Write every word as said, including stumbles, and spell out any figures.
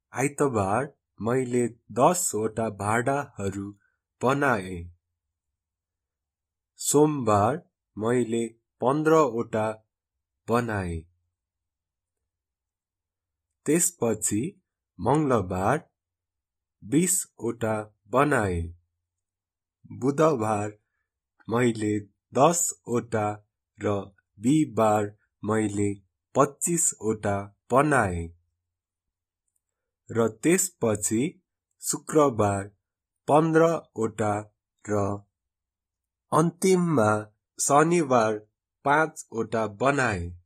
आइतबार मैले दसवटा भाँडाहरू बनाए। सोमबार मैले पन्ध्रवटा बनाए। त्यसपछि मंगलबार बीसवटा बनाए। बुधबार मैले दसवटा र बिहीबार मैले पच्चीसवटा बनाए। र त्यसपछि शुक्रबार पन्ध्रवटा र अन्तिममा शनिबार पाँचवटा बनाए।